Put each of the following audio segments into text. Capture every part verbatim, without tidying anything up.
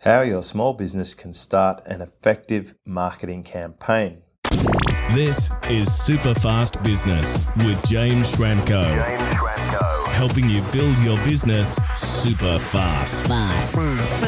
How your small business can start an effective marketing campaign. This is Superfast Business with James Schramko. James Schramko. Helping you build your business super fast. Fast.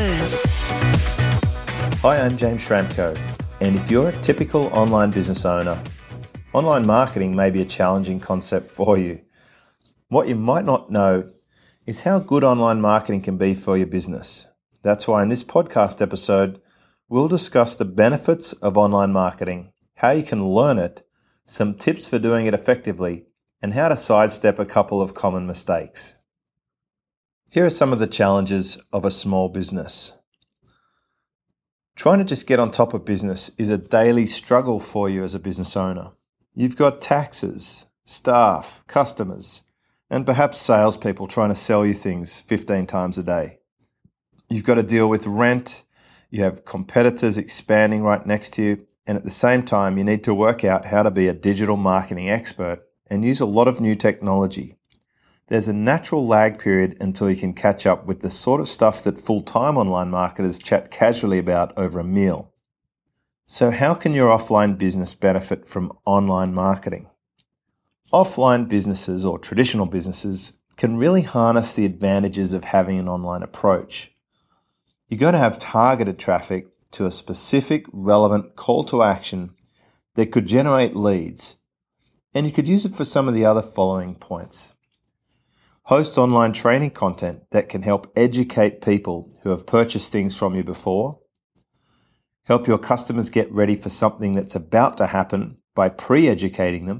Hi, I'm James Schramko, and if you're a typical online business owner, online marketing may be a challenging concept for you. What you might not know is how good online marketing can be for your business. That's why in this podcast episode, we'll discuss the benefits of online marketing, how you can learn it, some tips for doing it effectively, and how to sidestep a couple of common mistakes. Here are some of the challenges of a small business. Trying to just get on top of business is a daily struggle for you as a business owner. You've got taxes, staff, customers, and perhaps salespeople trying to sell you things fifteen times a day. You've got to deal with rent, you have competitors expanding right next to you, and at the same time, you need to work out how to be a digital marketing expert and use a lot of new technology. There's a natural lag period until you can catch up with the sort of stuff that full-time online marketers chat casually about over a meal. So how can your offline business benefit from online marketing? Offline businesses or traditional businesses can really harness the advantages of having an online approach. You're going to have targeted traffic to a specific, relevant call to action that could generate leads, and you could use it for some of the other following points. Host online training content that can help educate people who have purchased things from you before. Help your customers get ready for something that's about to happen by pre-educating them.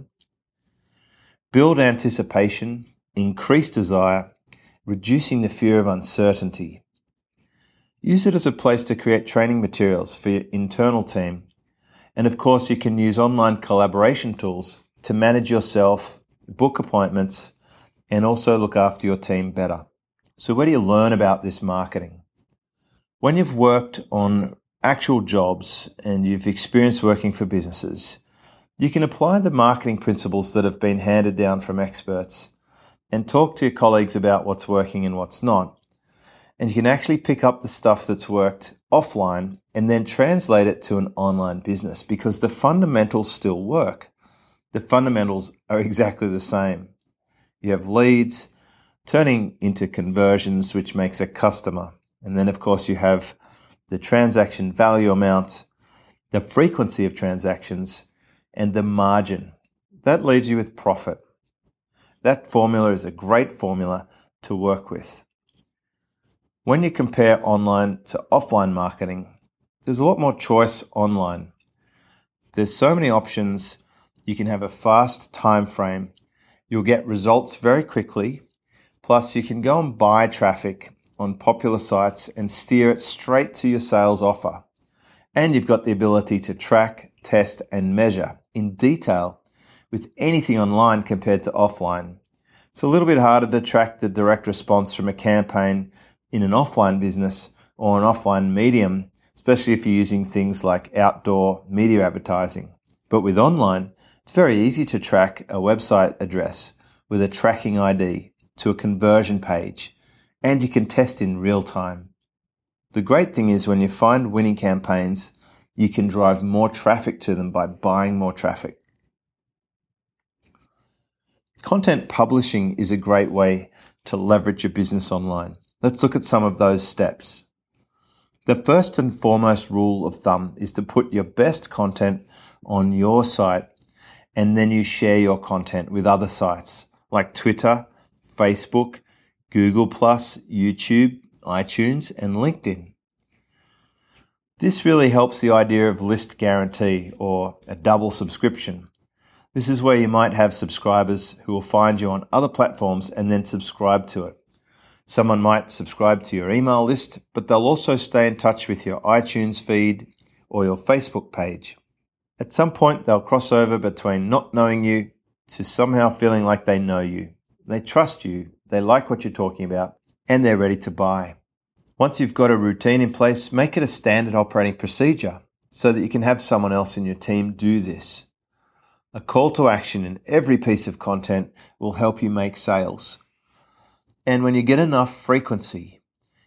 Build anticipation, increase desire, reducing the fear of uncertainty. Use it as a place to create training materials for your internal team. And of course, you can use online collaboration tools to manage yourself, book appointments, and also look after your team better. So where do you learn about this marketing? When you've worked on actual jobs and you've experienced working for businesses, you can apply the marketing principles that have been handed down from experts and talk to your colleagues about what's working and what's not. And you can actually pick up the stuff that's worked offline and then translate it to an online business because the fundamentals still work. The fundamentals are exactly the same. You have leads turning into conversions, which makes a customer. And then, of course, you have the transaction value amount, the frequency of transactions, and the margin. That leaves you with profit. That formula is a great formula to work with. When you compare online to offline marketing, there's a lot more choice online. There's so many options. You can have a fast time frame. You'll get results very quickly. Plus, you can go and buy traffic on popular sites and steer it straight to your sales offer. And you've got the ability to track, test, and measure in detail with anything online compared to offline. It's a little bit harder to track the direct response from a campaign in an offline business or an offline medium, especially if you're using things like outdoor media advertising. But with online, it's very easy to track a website address with a tracking I D to a conversion page, and you can test in real time. The great thing is when you find winning campaigns, you can drive more traffic to them by buying more traffic. Content publishing is a great way to leverage your business online. Let's look at some of those steps. The first and foremost rule of thumb is to put your best content on your site and then you share your content with other sites like Twitter, Facebook, Google plus, YouTube, iTunes, and LinkedIn. This really helps the idea of list guarantee or a double subscription. This is where you might have subscribers who will find you on other platforms and then subscribe to it. Someone might subscribe to your email list, but they'll also stay in touch with your iTunes feed or your Facebook page. At some point, they'll cross over between not knowing you to somehow feeling like they know you. They trust you, they like what you're talking about, and they're ready to buy. Once you've got a routine in place, make it a standard operating procedure so that you can have someone else in your team do this. A call to action in every piece of content will help you make sales. And when you get enough frequency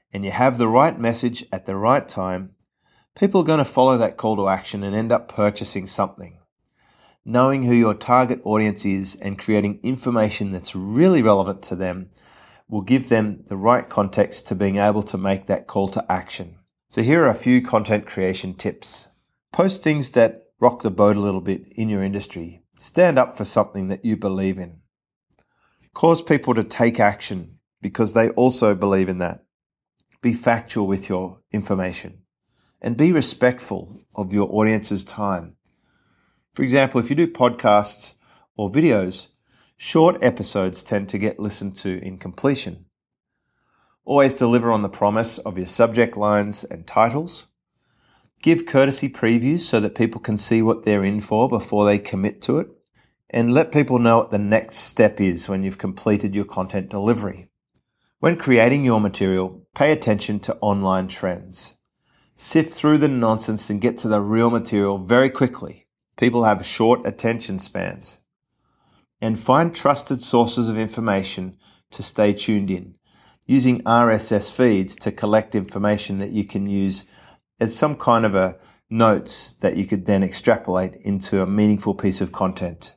and you have the right message at the right time, people are going to follow that call to action and end up purchasing something. Knowing who your target audience is and creating information that's really relevant to them will give them the right context to being able to make that call to action. So here are a few content creation tips. Post things that rock the boat a little bit in your industry. Stand up for something that you believe in. Cause people to take action because they also believe in that. Be factual with your information and be respectful of your audience's time. For example, if you do podcasts or videos, short episodes tend to get listened to in completion. Always deliver on the promise of your subject lines and titles. Give courtesy previews so that people can see what they're in for before they commit to it. And let people know what the next step is when you've completed your content delivery. When creating your material, pay attention to online trends. Sift through the nonsense and get to the real material very quickly. People have short attention spans. And find trusted sources of information to stay tuned in, using R S S feeds to collect information that you can use as some kind of a notes that you could then extrapolate into a meaningful piece of content.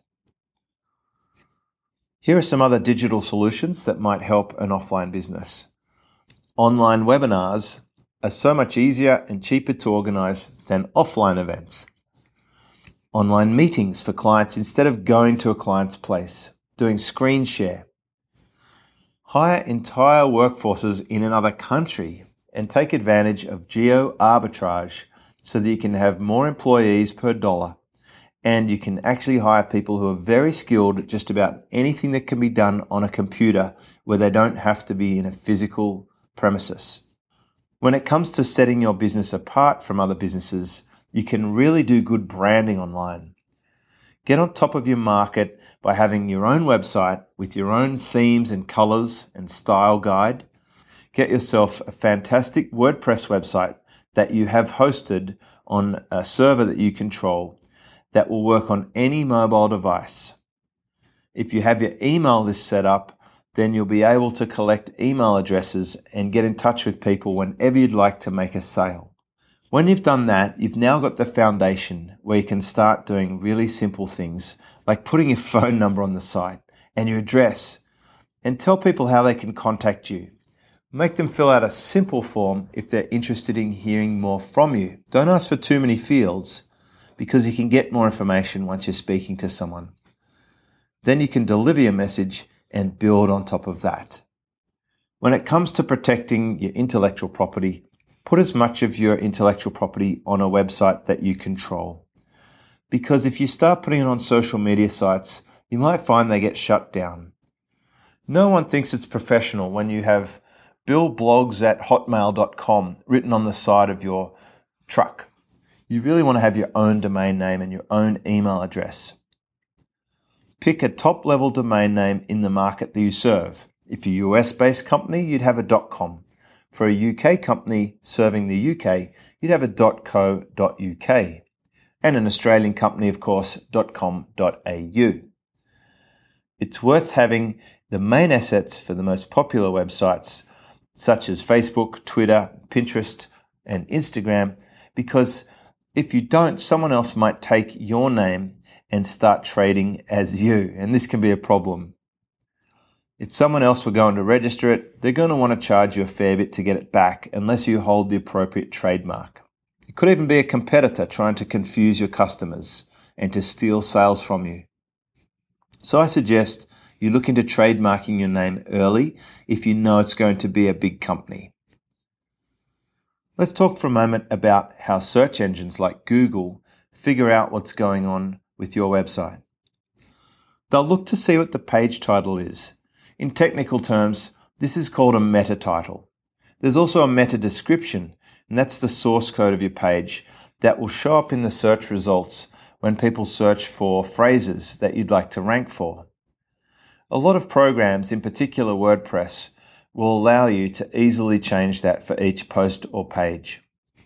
Here are some other digital solutions that might help an offline business. Online webinars are so much easier and cheaper to organize than offline events. Online meetings for clients instead of going to a client's place, doing screen share. Hire entire workforces in another country and take advantage of geo arbitrage so that you can have more employees per dollar. And you can actually hire people who are very skilled at just about anything that can be done on a computer where they don't have to be in a physical premises. When it comes to setting your business apart from other businesses, you can really do good branding online. Get on top of your market by having your own website with your own themes and colors and style guide. Get yourself a fantastic WordPress website that you have hosted on a server that you control that will work on any mobile device. If you have your email list set up, then you'll be able to collect email addresses and get in touch with people whenever you'd like to make a sale. When you've done that, you've now got the foundation where you can start doing really simple things like putting your phone number on the site and your address and tell people how they can contact you. Make them fill out a simple form if they're interested in hearing more from you. Don't ask for too many fields, because you can get more information once you're speaking to someone. Then you can deliver your message and build on top of that. When it comes to protecting your intellectual property, put as much of your intellectual property on a website that you control. Because if you start putting it on social media sites, you might find they get shut down. No one thinks it's professional when you have billblogs at hotmail dot com written on the side of your truck. You really want to have your own domain name and your own email address. Pick a top-level domain name in the market that you serve. If you're a U S-based company, you'd have a .com. For a U K company serving the U K, you'd have a .co dot U K. And an Australian company, of course, .com dot A U. It's worth having the main assets for the most popular websites, such as Facebook, Twitter, Pinterest, and Instagram, because if you don't, someone else might take your name and start trading as you, and this can be a problem. If someone else were going to register it, they're going to want to charge you a fair bit to get it back unless you hold the appropriate trademark. It could even be a competitor trying to confuse your customers and to steal sales from you. So I suggest you look into trademarking your name early if you know it's going to be a big company. Let's talk for a moment about how search engines like Google figure out what's going on with your website. They'll look to see what the page title is. In technical terms, this is called a meta title. There's also a meta description, and that's the source code of your page that will show up in the search results when people search for phrases that you'd like to rank for. A lot of programs, in particular WordPress, will allow you to easily change that for each post or page.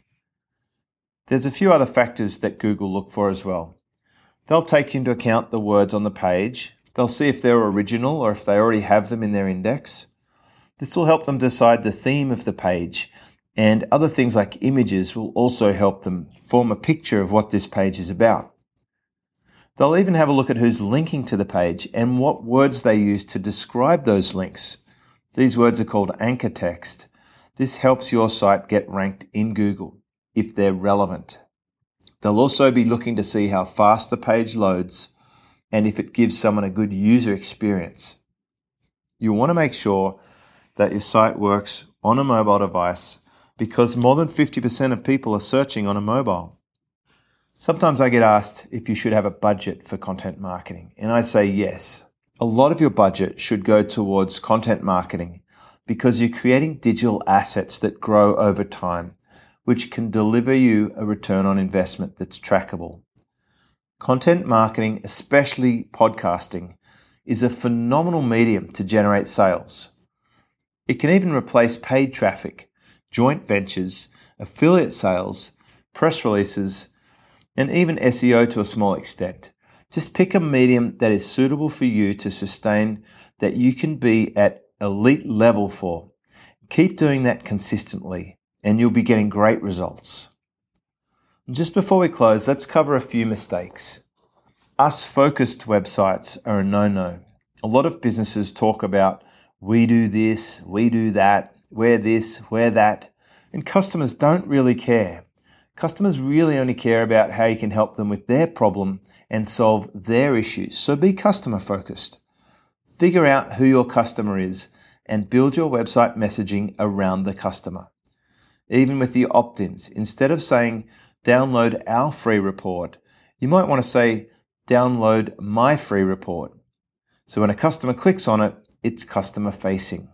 There's a few other factors that Google look for as well. They'll take into account the words on the page. They'll see if they're original or if they already have them in their index. This will help them decide the theme of the page, and other things like images will also help them form a picture of what this page is about. They'll even have a look at who's linking to the page and what words they use to describe those links. These words are called anchor text. This helps your site get ranked in Google if they're relevant. They'll also be looking to see how fast the page loads and if it gives someone a good user experience. You want to make sure that your site works on a mobile device because more than fifty percent of people are searching on a mobile. Sometimes I get asked if you should have a budget for content marketing, and I say yes. A lot of your budget should go towards content marketing because you're creating digital assets that grow over time, which can deliver you a return on investment that's trackable. Content marketing, especially podcasting, is a phenomenal medium to generate sales. It can even replace paid traffic, joint ventures, affiliate sales, press releases, and even S E O to a small extent. Just pick a medium that is suitable for you to sustain, that you can be at elite level for. Keep doing that consistently, and you'll be getting great results. Just before we close, let's cover a few mistakes. Us-focused websites are a no-no. A lot of businesses talk about, we do this, we do that, we're this, we're that, and customers don't really care. Customers really only care about how you can help them with their problem and solve their issues. So be customer focused. Figure out who your customer is and build your website messaging around the customer. Even with the opt-ins, instead of saying download our free report, you might want to say download my free report. So when a customer clicks on it, it's customer facing.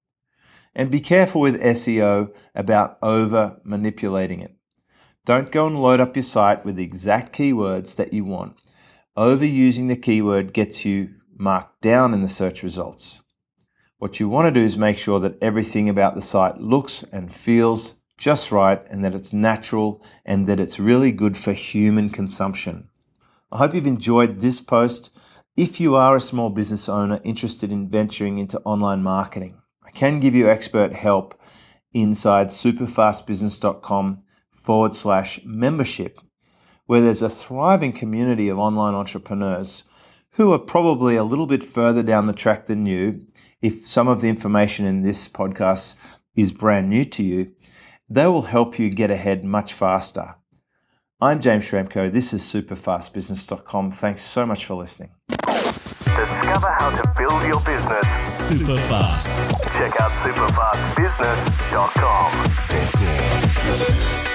And be careful with S E O about over manipulating it. Don't go and load up your site with the exact keywords that you want. Overusing the keyword gets you marked down in the search results. What you want to do is make sure that everything about the site looks and feels just right, and that it's natural, and that it's really good for human consumption. I hope you've enjoyed this post. If you are a small business owner interested in venturing into online marketing, I can give you expert help inside superfastbusiness.com forward slash membership, where there's a thriving community of online entrepreneurs who are probably a little bit further down the track than you. If some of the information in this podcast is brand new to you, they will help you get ahead much faster. I'm James Schramko. This is superfast business dot com. Thanks so much for listening. Discover how to build your business super fast. Check out superfast business dot com.